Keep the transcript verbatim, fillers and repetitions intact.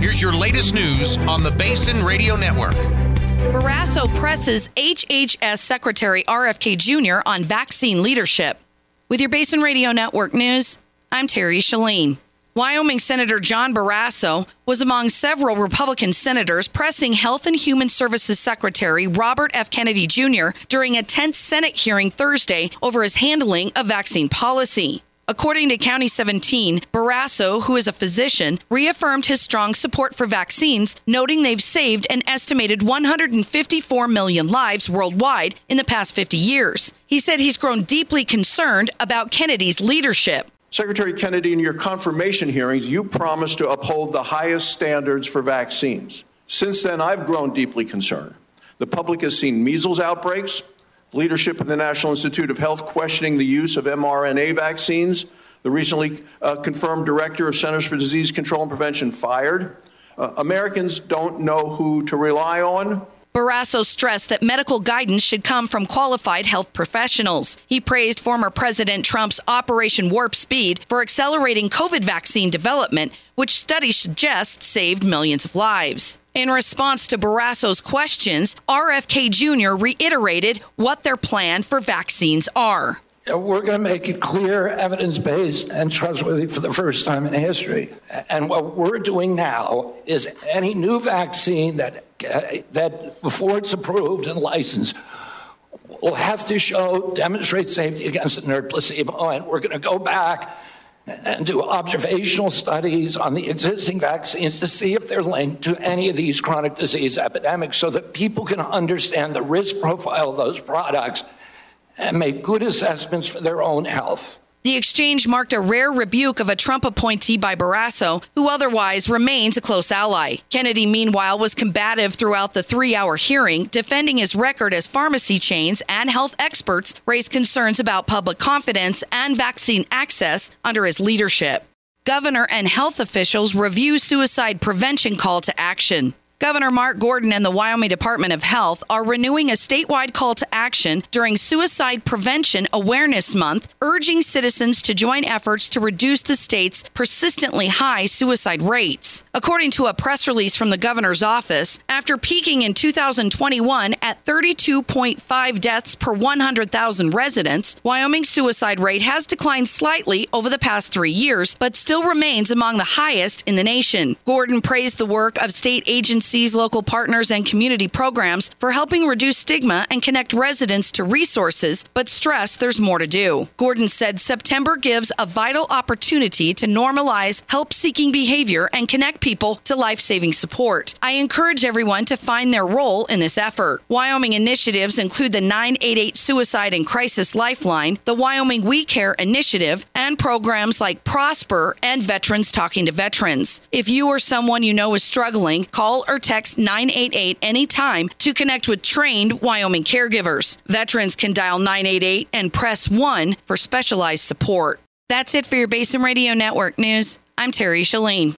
Here's your latest news on the Basin Radio Network. Barrasso presses H H S Secretary R F K Junior on vaccine leadership. With your Basin Radio Network news, I'm Terry Shalene. Wyoming Senator John Barrasso was among several Republican senators pressing Health and Human Services Secretary Robert F. Kennedy Junior during a tense Senate hearing Thursday over his handling of vaccine policy. According to County seventeen, Barrasso, who is a physician, reaffirmed his strong support for vaccines, noting they've saved an estimated one hundred fifty-four million lives worldwide in the past fifty years. He said he's grown deeply concerned about Kennedy's leadership. Secretary Kennedy, in your confirmation hearings, you promised to uphold the highest standards for vaccines. Since then, I've grown deeply concerned. The public has seen measles outbreaks, leadership in the National Institute of Health questioning the use of mRNA vaccines, the recently uh, confirmed director of Centers for Disease Control and Prevention fired. Uh, Americans don't know who to rely on. Barrasso stressed that medical guidance should come from qualified health professionals. He praised former President Trump's Operation Warp Speed for accelerating COVID vaccine development, which studies suggest saved millions of lives. In response to Barrasso's questions, R F K Junior reiterated what their plan for vaccines are. We're going to make it clear, evidence-based, and trustworthy for the first time in history. And what we're doing now is any new vaccine that, uh, that before it's approved and licensed, will have to show, demonstrate safety against inert placebo. And we're going to go back and do observational studies on the existing vaccines to see if they're linked to any of these chronic disease epidemics so that people can understand the risk profile of those products and make good assessments for their own health. The exchange marked a rare rebuke of a Trump appointee by Barrasso, who otherwise remains a close ally. Kennedy, meanwhile, was combative throughout the three-hour hearing, defending his record as pharmacy chains and health experts raised concerns about public confidence and vaccine access under his leadership. Governor and health officials review suicide prevention call to action. Governor Mark Gordon and the Wyoming Department of Health are renewing a statewide call to action during Suicide Prevention Awareness Month, urging citizens to join efforts to reduce the state's persistently high suicide rates. According to a press release from the governor's office, after peaking in two thousand twenty-one at thirty-two point five deaths per one hundred thousand residents, Wyoming's suicide rate has declined slightly over the past three years, but still remains among the highest in the nation. Gordon praised the work of state agencies, local partners, and community programs for helping reduce stigma and connect residents to resources, but stressed there's more to do. Gordon said September gives a vital opportunity to normalize help-seeking behavior and connect people to life-saving support. I encourage everyone to find their role in this effort. Wyoming initiatives include the nine eight eight Suicide and Crisis Lifeline, the Wyoming We Care Initiative, and programs like Prosper and Veterans Talking to Veterans. If you or someone you know is struggling, call or text nine eight eight anytime to connect with trained Wyoming caregivers. Veterans can dial nine eight eight and press one for specialized support. That's it for your Basin Radio Network news. I'm Terry Shalene.